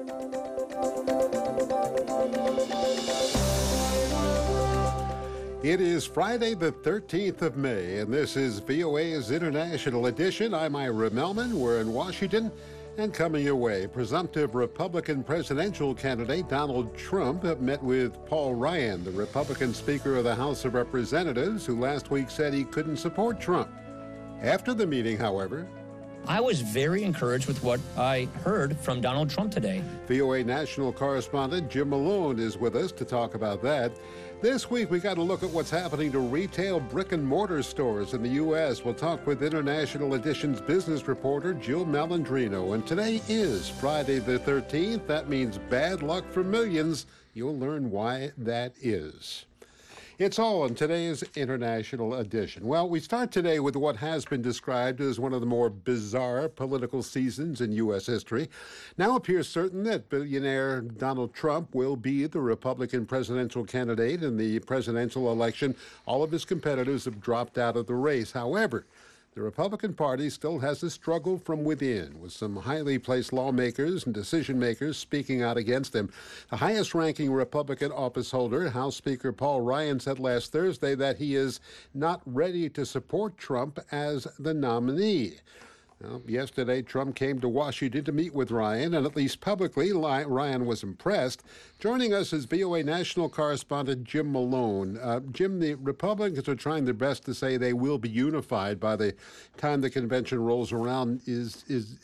It is Friday, the 13th of May, and this is VOA's International Edition. I'm Ira Melman. We're in Washington, and coming your way, presumptive Republican presidential candidate Donald Trump met with Paul Ryan, the Republican Speaker of the House of Representatives, who last week said he couldn't support Trump. After the meeting, however, I was very encouraged with what I heard from Donald Trump today. VOA national correspondent Jim Malone is with us to talk about that. This week, we got to look at what's happening to retail brick-and-mortar stores in the U.S. We'll talk with International Edition's business reporter Jill Malandrino. And today is Friday the 13th. That means bad luck for millions. You'll learn why that is. It's all in today's International Edition. Well, we start today with what has been described as one of the more bizarre political seasons in U.S. history. Now appears certain that billionaire Donald Trump will be the Republican presidential candidate in the presidential election. All of his competitors have dropped out of the race. However, the Republican Party still has a struggle from within, with some highly placed lawmakers and decision-makers speaking out against him. The highest-ranking Republican office holder, House Speaker Paul Ryan, said last Thursday that he is not ready to support Trump as the nominee. Well, yesterday, Trump came to Washington to meet with Ryan, and at least publicly, Ryan was impressed. Joining us is VOA national correspondent Jim Malone. Jim, the Republicans are trying their best to say they will be unified by the time the convention rolls around. Is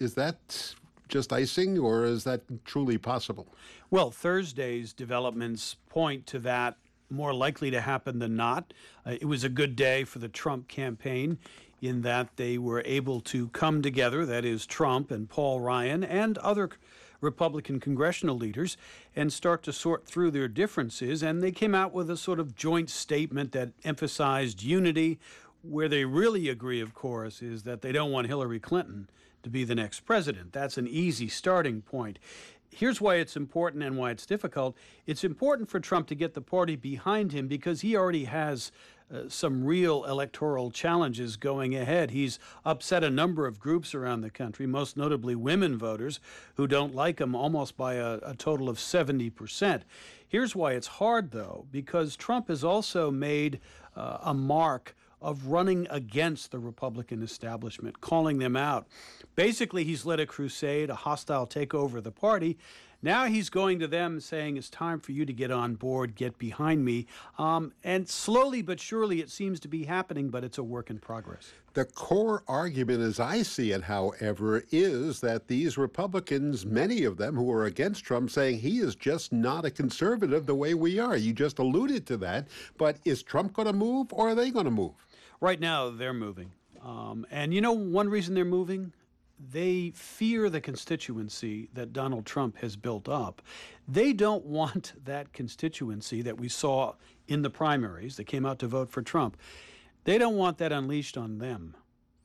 that just icing, or is that truly possible? Well, Thursday's developments point to that more likely to happen than not. It was a good day for the Trump campaign, in that they were able to come together, that is Trump and Paul Ryan and other Republican congressional leaders, and start to sort through their differences. And they came out with a sort of joint statement that emphasized unity. Where they really agree, of course, is that they don't want Hillary Clinton to be the next president. That's an easy starting point. Here's why it's important and why it's difficult. It's important for Trump to get the party behind him because he already has some real electoral challenges going ahead. He's upset a number of groups around the country, most notably women voters who don't like him almost by a total of 70%. Here's why it's hard, though, because Trump has also made a mark of running against the Republican establishment, calling them out. Basically, he's led a crusade, a hostile takeover of the party. Now he's going to them saying, it's time for you to get on board, get behind me. And slowly but surely it seems to be happening, but it's a work in progress. The core argument, as I see it, however, is that these Republicans, many of them who are against Trump, saying he is just not a conservative the way we are. You just alluded to that. But is Trump going to move, or are they going to move? Right now, they're moving. And you know one reason they're moving? They fear the constituency that Donald Trump has built up. They don't want that constituency that we saw in the primaries that came out to vote for Trump. They don't want that unleashed on them.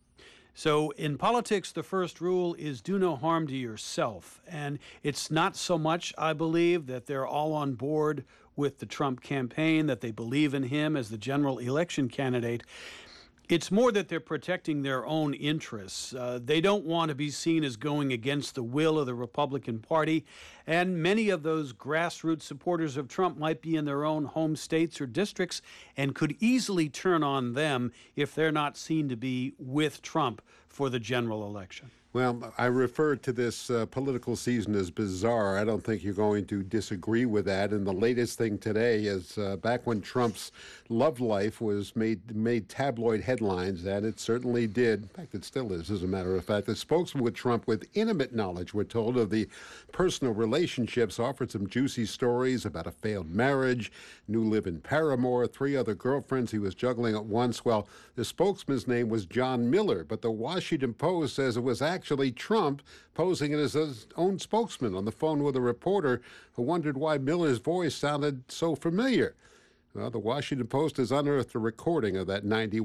So in politics, the first rule is do no harm to yourself. And it's not so much, I believe, that they're all on board with the Trump campaign, that they believe in him as the general election candidate. It's more that they're protecting their own interests. They don't want to be seen as going against the will of the Republican Party. And many of those grassroots supporters of Trump might be in their own home states or districts and could easily turn on them if they're not seen to be with Trump for the general election. Well, I referred to this political season as bizarre. I don't think you're going to disagree with that. And the latest thing today is back when Trump's love life was made tabloid headlines, and it certainly did. In fact, it still is, as a matter of fact. The spokesman with Trump with intimate knowledge, we're told, of the personal relationships offered some juicy stories about a failed marriage, new live-in paramour, 3 other girlfriends he was juggling at once. Well, the spokesman's name was John Miller, but the Washington Post says it was actually Trump posing as his own spokesman on the phone with a reporter who wondered why Miller's voice sounded so familiar. Well, the Washington Post has unearthed a recording of that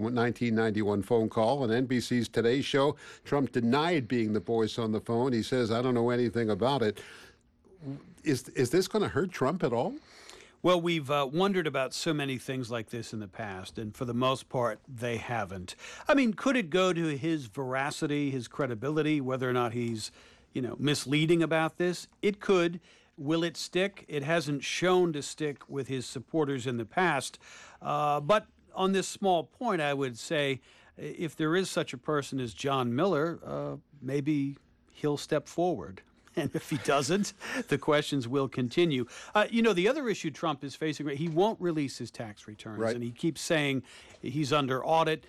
1991 phone call. On NBC's Today Show, Trump denied being the voice on the phone. He says, I don't know anything about it. Is this going to hurt Trump at all? Well, we've wondered about so many things like this in the past, and for the most part, they haven't. I mean, could it go to his veracity, his credibility, whether or not he's misleading about this. It could. Will it stick? It hasn't shown to stick with his supporters in the past. But on this small point, I would say if there is such a person as John Miller, maybe he'll step forward. And if he doesn't, the questions will continue. The other issue Trump is facing, he won't release his tax returns. Right. And he keeps saying he's under audit.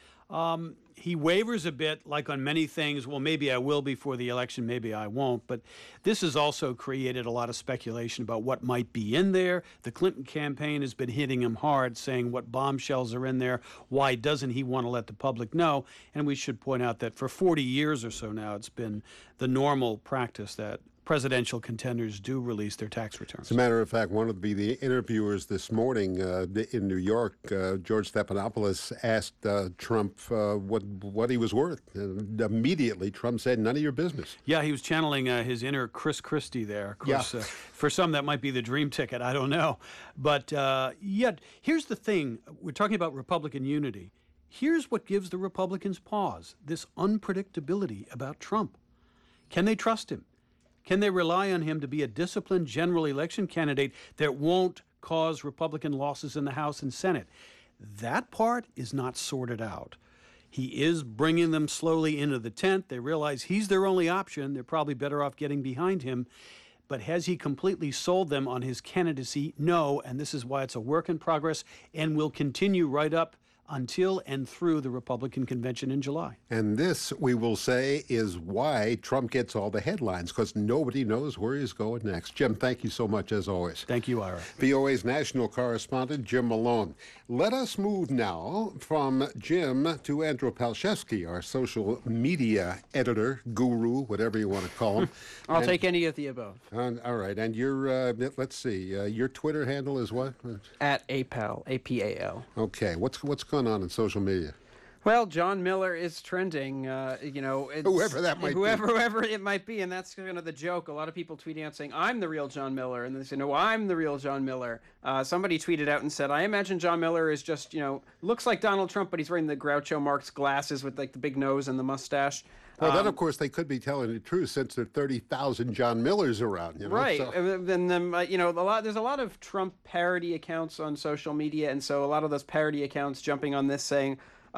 He wavers a bit, like on many things. Well, maybe I will before the election, maybe I won't. But this has also created a lot of speculation about what might be in there. The Clinton campaign has been hitting him hard, saying what bombshells are in there. Why doesn't he want to let the public know? And we should point out that for 40 years or so now, it's been the normal practice that presidential contenders do release their tax returns. As a matter of fact, one of the interviewers this morning in New York, George Stephanopoulos, asked Trump what he was worth. And immediately, Trump said, none of your business. Yeah, he was channeling his inner Chris Christie there. Of course, for some, that might be the dream ticket. I don't know. But yet, here's the thing. We're talking about Republican unity. Here's what gives the Republicans pause, this unpredictability about Trump. Can they trust him? Can they rely on him to be a disciplined general election candidate that won't cause Republican losses in the House and Senate? That part is not sorted out. He is bringing them slowly into the tent. They realize he's their only option. They're probably better off getting behind him. But has he completely sold them on his candidacy? No, and this is why it's a work in progress and will continue right up until and through the Republican convention in July. And this, we will say, is why Trump gets all the headlines, because nobody knows where he's going next. Jim, thank you so much, as always. Thank you, Ira. VOA's national correspondent, Jim Malone. Let us move now from Jim to Andrew Palczewski, our social media editor, guru, whatever you want to call him. I'll take any of the above. All right. And your, let's see, your Twitter handle is what? At APAL, A-P-A-L. Okay. What's going on in social media? Well, John Miller is trending, it's, Whoever that might be. Whoever it might be, and that's kind of the joke. A lot of people tweeting out saying, I'm the real John Miller, and they say, no, I'm the real John Miller. Somebody tweeted out and said, I imagine John Miller is just, looks like Donald Trump, but he's wearing the Groucho Marx glasses with, like, the big nose and the mustache. Well, then, of course, they could be telling the truth since there are 30,000 John Millers around, Right. So. And then, there's a lot of Trump parody accounts on social media, and so a lot of those parody accounts jumping on this saying,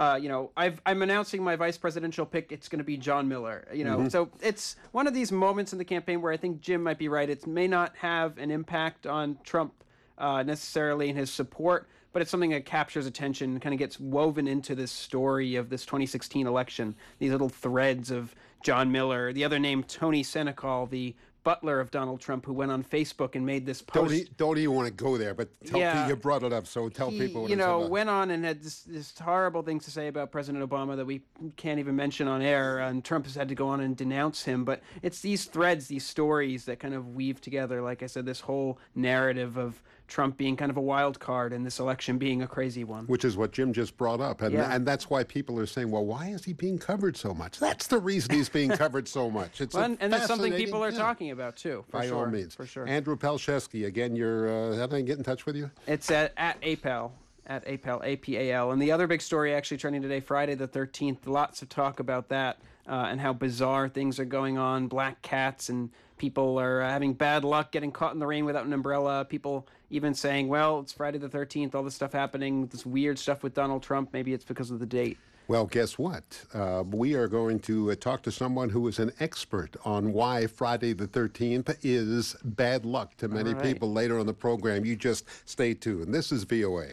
I'm announcing my vice presidential pick. It's going to be John Miller. So it's one of these moments in the campaign where I think Jim might be right. It may not have an impact on Trump necessarily in his support, but it's something that captures attention and kind of gets woven into this story of this 2016 election. These little threads of John Miller, the other name Tony Senecal, the butler of Donald Trump, who went on Facebook and made this post. Don't even want to go there, but you brought it up, so tell people what it's about. Went on and had this horrible things to say about President Obama that we can't even mention on air, and Trump has had to go on and denounce him. But it's these threads, these stories that kind of weave together, like I said, this whole narrative of Trump being kind of a wild card and this election being a crazy one. Which is what Jim just brought up. And that's why people are saying, well, why is he being covered so much? That's the reason he's being covered so much. It's and that's something people are talking about, too. By all means. For sure. Andrew Palczewski, again, how do I get in touch with you? It's at APAL. At APAL, A-P-A-L. And the other big story actually trending today, Friday the 13th, lots of talk about that and how bizarre things are going on, black cats, and people are having bad luck getting caught in the rain without an umbrella. People even saying, well, it's Friday the 13th, all this stuff happening, this weird stuff with Donald Trump. Maybe it's because of the date. Well, guess what? We are going to talk to someone who is an expert on why Friday the 13th is bad luck to many people later on the program. You just stay tuned. This is VOA.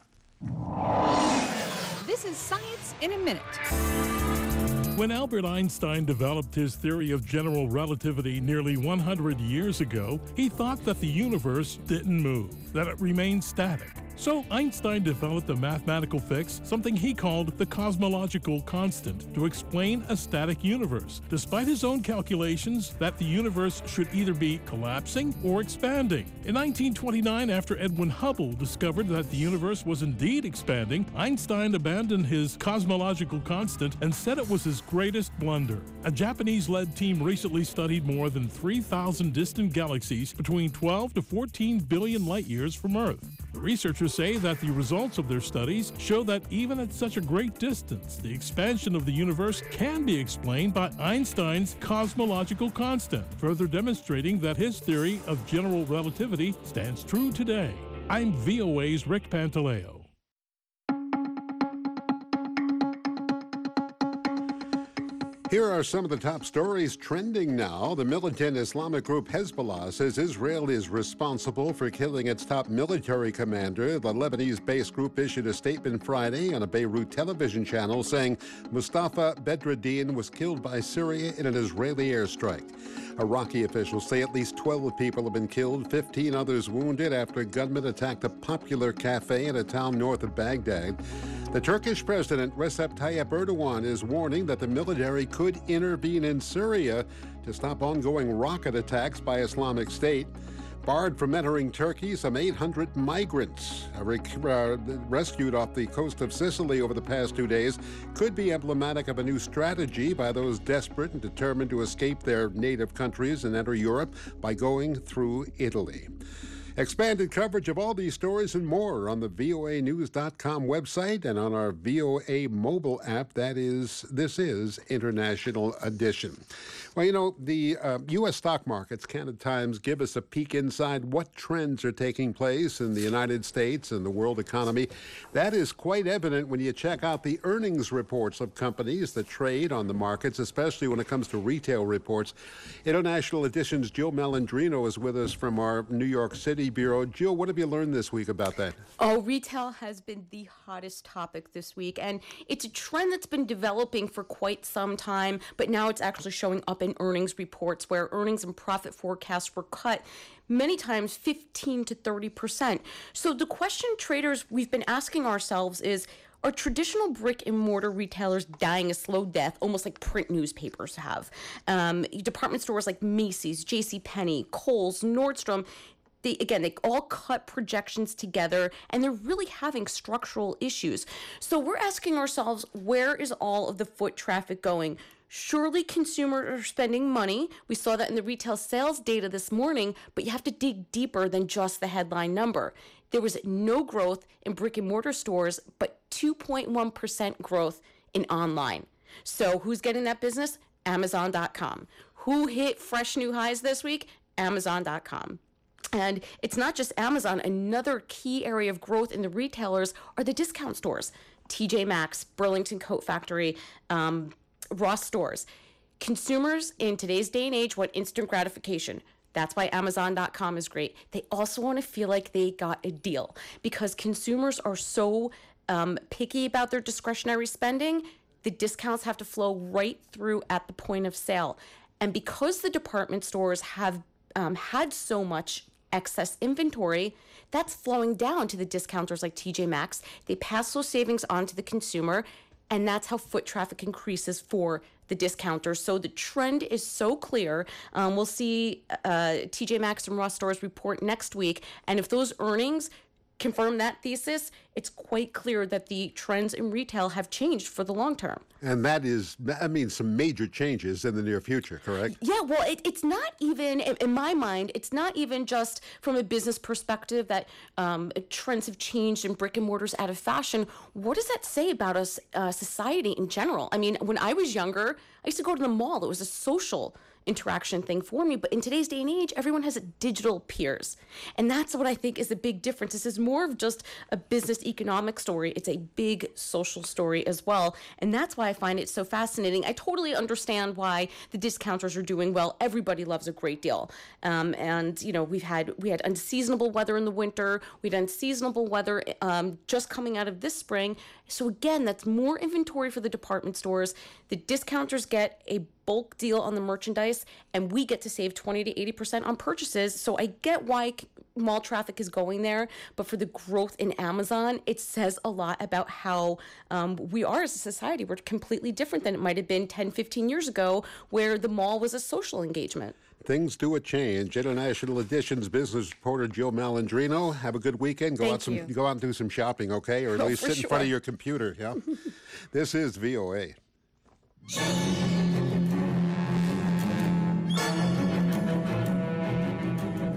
This is Science in a Minute. When Albert Einstein developed his theory of general relativity nearly 100 years ago, he thought that the universe didn't move, that it remained static. So Einstein developed a mathematical fix, something he called the cosmological constant, to explain a static universe, despite his own calculations that the universe should either be collapsing or expanding. In 1929, after Edwin Hubble discovered that the universe was indeed expanding, Einstein abandoned his cosmological constant and said it was his greatest blunder. A Japanese-led team recently studied more than 3,000 distant galaxies between 12 to 14 billion light-years from Earth. The researchers say that the results of their studies show that even at such a great distance, the expansion of the universe can be explained by Einstein's cosmological constant, further demonstrating that his theory of general relativity stands true today. I'm VOA's Rick Pantaleo. Here are some of the top stories trending now. The militant Islamic group Hezbollah says Israel is responsible for killing its top military commander. The Lebanese-based group issued a statement Friday on a Beirut television channel saying Mustafa Bedreddin was killed by Syria in an Israeli airstrike. Iraqi officials say at least 12 people have been killed, 15 others wounded after gunmen attacked a popular cafe in a town north of Baghdad. The Turkish President Recep Tayyip Erdogan is warning that the military could intervene in Syria to stop ongoing rocket attacks by Islamic State. Barred from entering Turkey, some 800 migrants rescued off the coast of Sicily over the past 2 days could be emblematic of a new strategy by those desperate and determined to escape their native countries and enter Europe by going through Italy. Expanded coverage of all these stories and more on the voanews.com website and on our VOA mobile app. This is International Edition. Well, you know, the U.S. stock markets can at times give us a peek inside what trends are taking place in the United States and the world economy. That is quite evident when you check out the earnings reports of companies that trade on the markets, especially when it comes to retail reports. International Edition's Jill Malandrino is with us from our New York City Bureau. Jill, what have you learned this week about that? Oh, retail has been the hottest topic this week, and it's a trend that's been developing for quite some time, but now it's actually showing up in earnings reports where earnings and profit forecasts were cut many times 15 to 30%. So the question traders we've been asking ourselves is, are traditional brick and mortar retailers dying a slow death, almost like print newspapers have? Department stores like Macy's, JCPenney, Kohl's, Nordstrom, they all cut projections together, and they're really having structural issues. So we're asking ourselves, where is all of the foot traffic going? Surely consumers are spending money. We saw that in the retail sales data this morning, but you have to dig deeper than just the headline number. There was no growth in brick and mortar stores, but 2.1% growth in online. So who's getting that business? Amazon.com. Who hit fresh new highs this week? Amazon.com. And it's not just Amazon. Another key area of growth in the retailers are the discount stores. TJ Maxx, Burlington Coat Factory, Ross Stores. Consumers in today's day and age want instant gratification. That's why Amazon.com is great. They also want to feel like they got a deal because consumers are so picky about their discretionary spending. The discounts have to flow right through at the point of sale. And because the department stores have had so much excess inventory, that's flowing down to the discounters like TJ Maxx. They pass those savings on to the consumer, and that's how foot traffic increases for the discounters. So the trend is so clear. We'll see TJ Maxx and Ross Stores report next week, and if those earnings confirm that thesis, it's quite clear that the trends in retail have changed for the long term. And that means some major changes in the near future, correct? Yeah, well, it's not even, in my mind, it's not even just from a business perspective that trends have changed and brick and mortar's out of fashion. What does that say about us, society in general? I mean, when I was younger, I used to go to the mall. It was a social interaction thing for me. But in today's day and age, everyone has digital peers. And that's what I think is the big difference. This is more of just a business economic story. It's a big social story as well. And that's why I find it so fascinating. I totally understand why the discounters are doing well. Everybody loves a great deal. And, you know, we had unseasonable weather in the winter. We had unseasonable weather just coming out of this spring. So again, that's more inventory for the department stores. The discounters get a bulk deal on the merchandise, and we get to save 20 to 80% on purchases. So I get why mall traffic is going there, but for the growth in Amazon, it says a lot about how we are as a society. We're completely different than it might have been 10, 15 years ago, where the mall was a social engagement. Things do a change. International Edition's business reporter Jill Malandrino. Have a good weekend. Go out and do some shopping, okay? Or at least sit in front of your computer, yeah? This is VOA.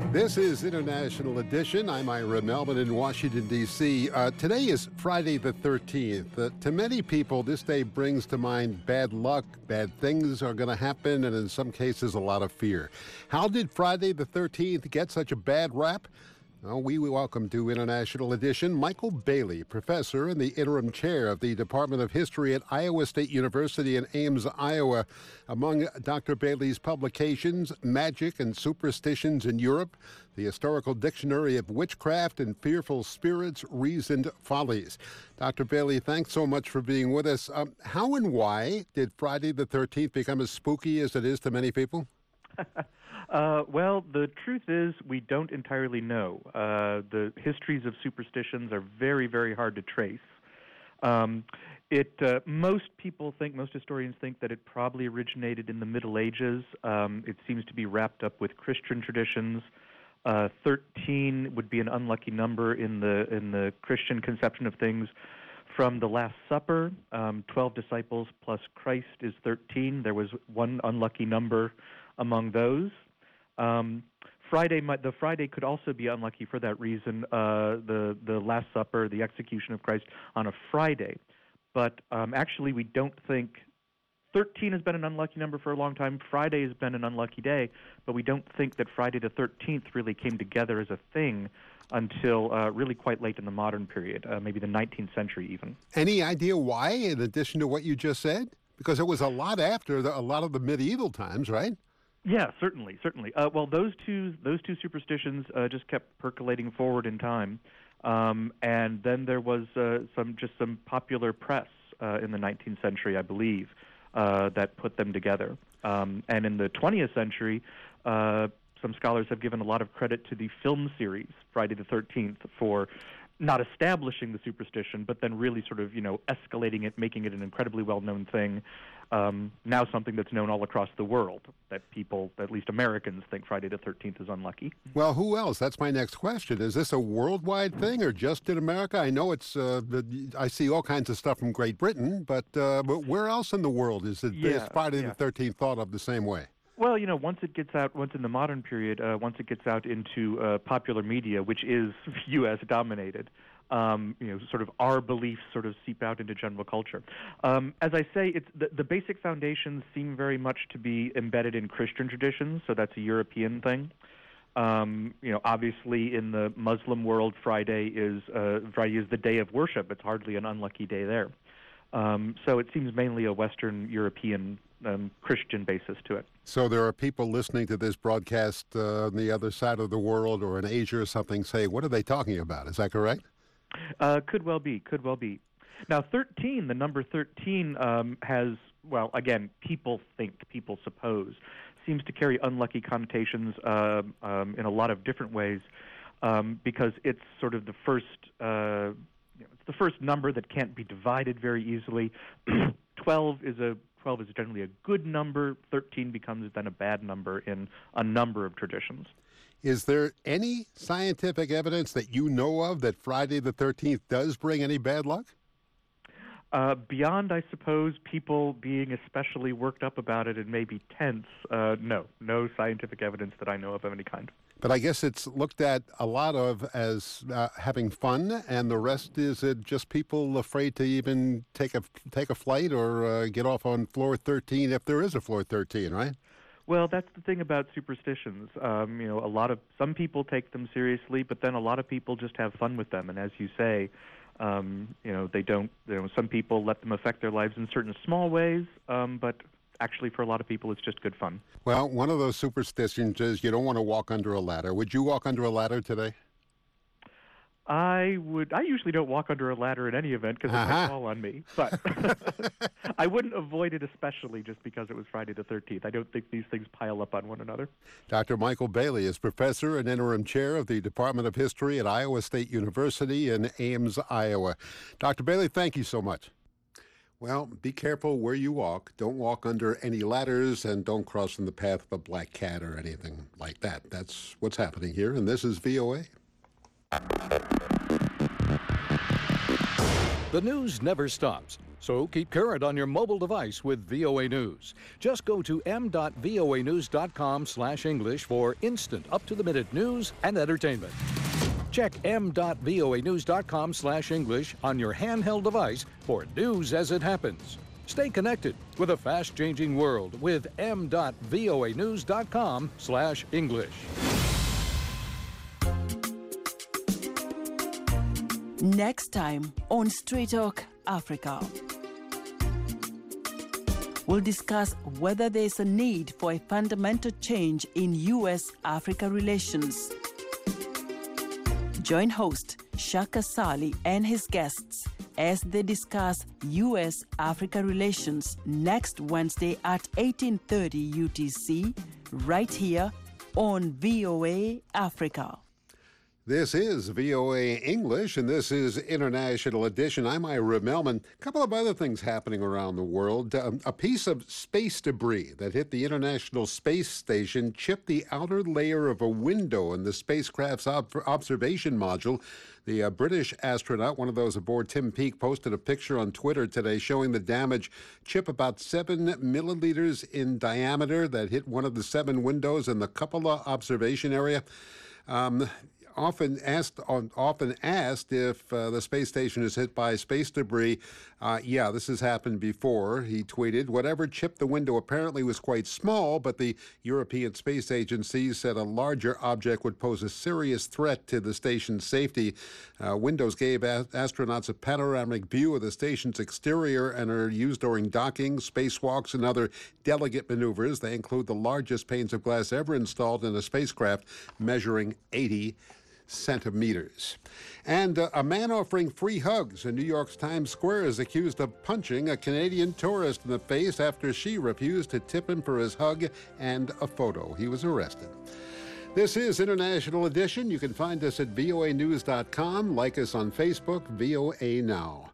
This is International Edition. I'm Ira Melvin in Washington, D.C. Today is Friday the 13th. To many people, this day brings to mind bad luck, bad things are going to happen, and in some cases, a lot of fear. How did Friday the 13th get such a bad rap? Well, we welcome to International Edition Michael Bailey, professor and the interim chair of the Department of History at Iowa State University in Ames, Iowa. Among Dr. Bailey's publications, Magic and Superstitions in Europe, the Historical Dictionary of Witchcraft and Fearful Spirits, Reasoned Follies. Dr. Bailey, thanks so much for being with us. How and why did Friday the 13th become as spooky as it is to many people? Well, the truth is we don't entirely know. The histories of superstitions are very, very hard to trace. Most historians think that it probably originated in the Middle Ages. It seems to be wrapped up with Christian traditions. 13 would be an unlucky number in the Christian conception of things. From the Last Supper, 12 disciples plus Christ is 13. There was one unlucky number among those. The Friday could also be unlucky for that reason. The Last Supper, the execution of Christ on a Friday, but actually we don't think 13 has been an unlucky number for a long time. Friday has been an unlucky day, but we don't think that Friday the 13th really came together as a thing until really quite late in the modern period, maybe the 19th century even. Any idea why, in addition to what you just said? Because it was a lot after a lot of the medieval times, right? Yeah, certainly. Well, those two superstitions just kept percolating forward in time, and then there was some popular press in the 19th century, I believe, that put them together. And in the 20th century, some scholars have given a lot of credit to the film series Friday the 13th for not establishing the superstition, but then really sort of, escalating it, making it an incredibly well-known thing. Now something that's known all across the world, that people, at least Americans, think Friday the 13th is unlucky. Well, who else? That's my next question. Is this a worldwide thing or just in America? I know it's, I see all kinds of stuff from Great Britain, but where else in the world is Friday the 13th thought of the same way? Well, once in the modern period, once it gets out into popular media, which is U.S. dominated, sort of our beliefs sort of seep out into general culture. As I say, it's the basic foundations seem very much to be embedded in Christian traditions, so that's a European thing. Obviously in the Muslim world, Friday is the day of worship. It's hardly an unlucky day there. So it seems mainly a Western European Christian basis to it. So there are people listening to this broadcast on the other side of the world or in Asia or something say, what are they talking about? Is that correct? Could well be. Now, 13, the number 13 has, well, again, people suppose, seems to carry unlucky connotations in a lot of different ways because it's sort of the first, it's the first number that can't be divided very easily. 12 is generally a good number. 13 becomes then a bad number in a number of traditions. Is there any scientific evidence that you know of that Friday the 13th does bring any bad luck? Beyond, I suppose, people being especially worked up about it and maybe tense, no scientific evidence that I know of any kind. But I guess it's looked at a lot of as having fun, and the rest is just people afraid to even take a flight or get off on floor 13 if there is a floor 13, right? Well, that's the thing about superstitions. Some people take them seriously, but then a lot of people just have fun with them. And as you say, they don't. Some people let them affect their lives in certain small ways, but actually, for a lot of people, it's just good fun. Well, one of those superstitions is you don't want to walk under a ladder. Would you walk under a ladder today? I usually don't walk under a ladder in any event because it might fall on me. But I wouldn't avoid it especially just because it was Friday the 13th. I don't think these things pile up on one another. Dr. Michael Bailey is professor and interim chair of the Department of History at Iowa State University in Ames, Iowa. Dr. Bailey, thank you so much. Well, be careful where you walk. Don't walk under any ladders and don't cross in the path of a black cat or anything like that. That's what's happening here, and this is VOA. The news never stops. So keep current on your mobile device with VOA News. Just go to m.voanews.com/English for instant, up-to-the-minute news and entertainment. Check m.voanews.com/English on your handheld device for news as it happens. Stay connected with a fast-changing world with m.voanews.com/English. Next time on Straight Talk Africa, we'll discuss whether there's a need for a fundamental change in U.S.-Africa relations. Join host Shaka Sali and his guests as they discuss U.S.-Africa relations next Wednesday at 18:30 UTC, right here on VOA Africa. This is VOA English, and this is International Edition. I'm Ira Melman. A couple of other things happening around the world. A piece of space debris that hit the International Space Station chipped the outer layer of a window in the spacecraft's observation module. The British astronaut, one of those aboard Tim Peake, posted a picture on Twitter today showing the damage. Chip about 7 milliliters in diameter that hit one of the 7 windows in the cupola observation area. Often asked if the space station is hit by space debris. Yeah, this has happened before, he tweeted. Whatever chipped the window apparently was quite small, but the European Space Agency said a larger object would pose a serious threat to the station's safety. Windows gave astronauts a panoramic view of the station's exterior and are used during docking, spacewalks, and other delicate maneuvers. They include the largest panes of glass ever installed in a spacecraft, measuring 80 centimeters. And a man offering free hugs in New York's Times Square is accused of punching a Canadian tourist in the face after she refused to tip him for his hug and a photo. He was arrested. This is International Edition. You can find us at voanews.com. Like us on Facebook, VOA Now.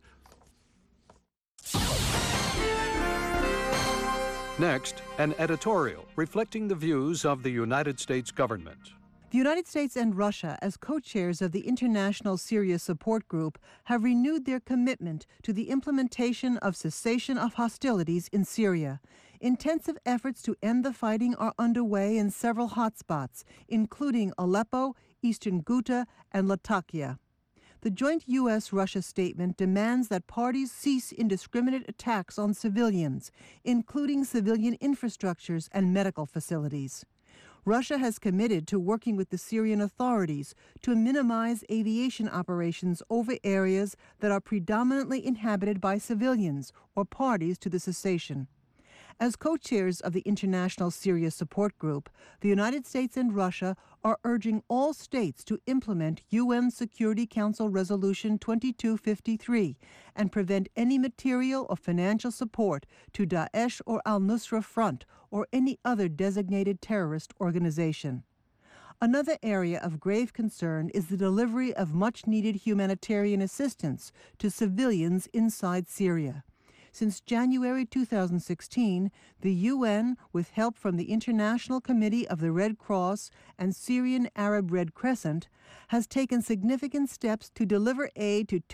Next, an editorial reflecting the views of the United States government. The United States and Russia, as co-chairs of the International Syria Support Group, have renewed their commitment to the implementation of cessation of hostilities in Syria. Intensive efforts to end the fighting are underway in several hotspots, including Aleppo, eastern Ghouta, and Latakia. The joint U.S.-Russia statement demands that parties cease indiscriminate attacks on civilians, including civilian infrastructures and medical facilities. Russia has committed to working with the Syrian authorities to minimize aviation operations over areas that are predominantly inhabited by civilians or parties to the cessation. As co-chairs of the International Syria Support Group, the United States and Russia are urging all states to implement UN Security Council Resolution 2253 and prevent any material or financial support to Daesh or al-Nusra Front or any other designated terrorist organization. Another area of grave concern is the delivery of much-needed humanitarian assistance to civilians inside Syria. Since January 2016, the UN, with help from the International Committee of the Red Cross and Syrian Arab Red Crescent, has taken significant steps to deliver aid to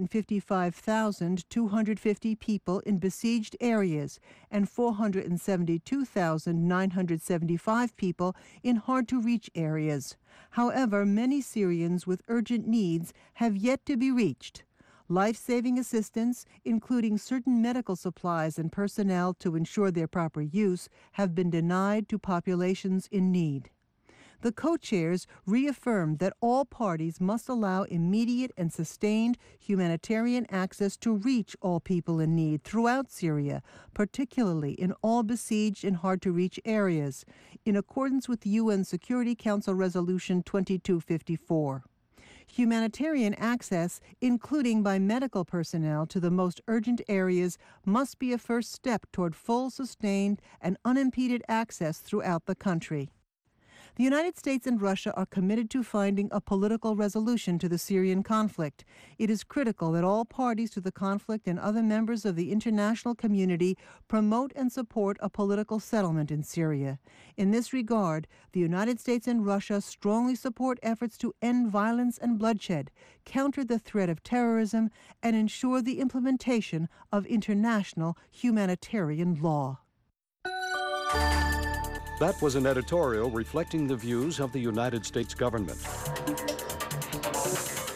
255,250 people in besieged areas and 472,975 people in hard-to-reach areas. However, many Syrians with urgent needs have yet to be reached. Life-saving assistance, including certain medical supplies and personnel to ensure their proper use, have been denied to populations in need. The co-chairs reaffirmed that all parties must allow immediate and sustained humanitarian access to reach all people in need throughout Syria, particularly in all besieged and hard-to-reach areas, in accordance with UN Security Council Resolution 2254. Humanitarian access, including by medical personnel to the most urgent areas, must be a first step toward full, sustained, and unimpeded access throughout the country. The United States and Russia are committed to finding a political resolution to the Syrian conflict. It is critical that all parties to the conflict and other members of the international community promote and support a political settlement in Syria. In this regard, the United States and Russia strongly support efforts to end violence and bloodshed, counter the threat of terrorism, and ensure the implementation of international humanitarian law. That was an editorial reflecting the views of the United States government.